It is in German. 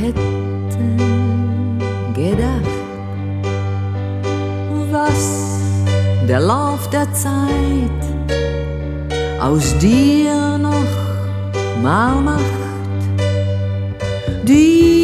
hätte gedacht, was der Lauf der Zeit aus dir noch mal macht. Die